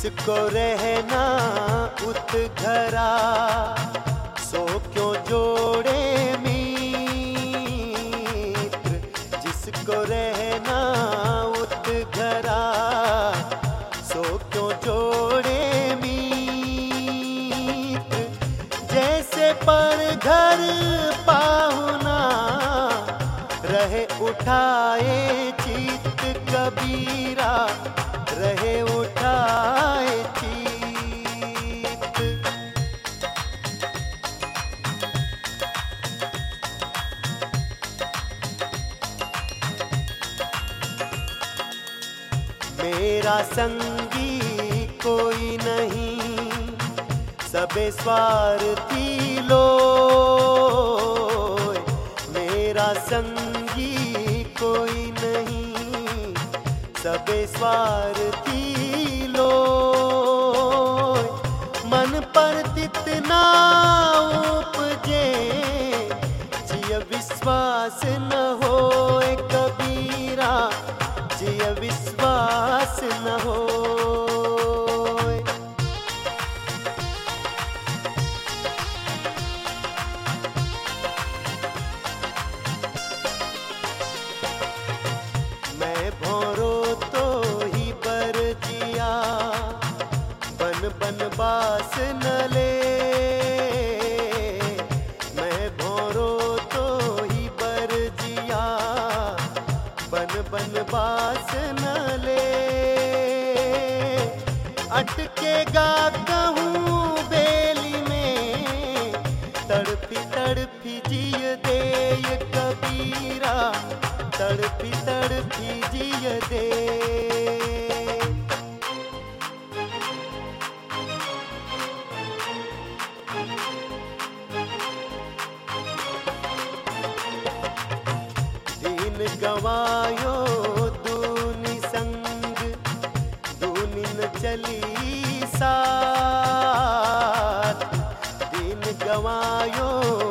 जिसको रहना उत घरा, सो क्यों जोड़े मित्र। जिसको रहना उत घरा, सो क्यों जोड़े मित्र। जैसे पर घर पाहुना, रहे उठाए चित्त कबीरा, रहे उठाए चित्त। मेरा संगी कोई नहीं, सबे स्वार्थी लोग। मेरा संगी कोई नहीं, सबे स्वार्थी लोग। मन पर तितना उपजे, जिय विश्वास न होए कबीरा, जिय विश्वास न होए। मैं भौरो तो ही बर जिया, बन बन बास न ले। मैं भौरो तो ही बर जिया, बन बन बास न ले। अटकेगा कहूँ बेली में, तड़पी तड़पी जिय दे ये कबीरा, तड़पी तड़पी जिय दे। दिन गवायो दूनी संग, दूनी न चली साथ। दिन गवायो